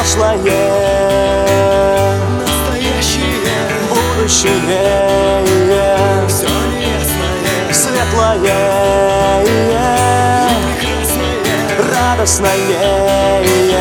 Прошлое, настоящее, будущее, все неясное, светлое, прекрасное, радостное.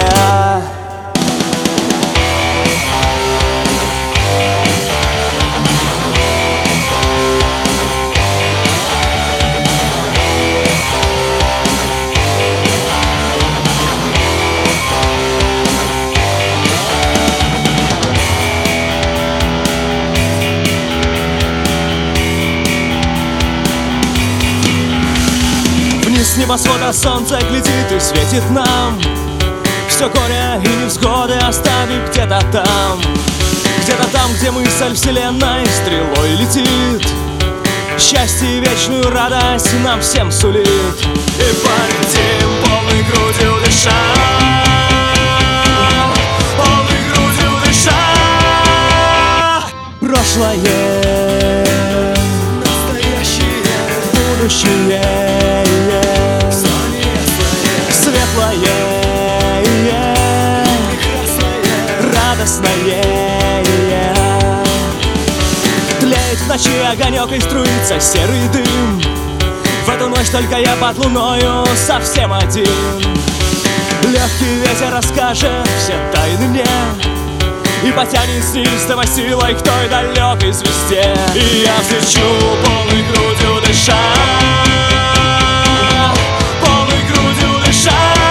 С небосвода солнце глядит и светит нам. Все горе и невзгоды оставим где-то там. Где-то там, где мысль вселенной стрелой летит. Счастье и вечную радость нам всем сулит. И полетим полной грудью дыша, полной грудью дыша. Прошлое, настоящее, будущее, радостное. Тлеет в ночи огонек и струится серый дым. В эту ночь только я под луною совсем один. Легкий ветер расскажет все тайны мне и потянет с неистовой силой к той далекой звезде. И я взлечу полной грудью дыша, полной грудью дыша.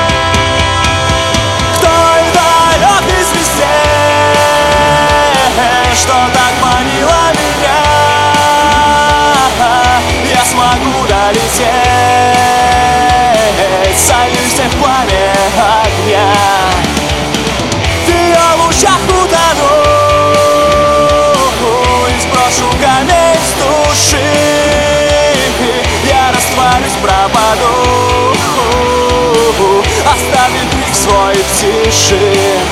Что так манило меня, я смогу долететь, сольюсь в пламя огня. В ее лучах утону и сброшу камень с души. Я растворюсь, пропаду, оставив крик свой в тиши.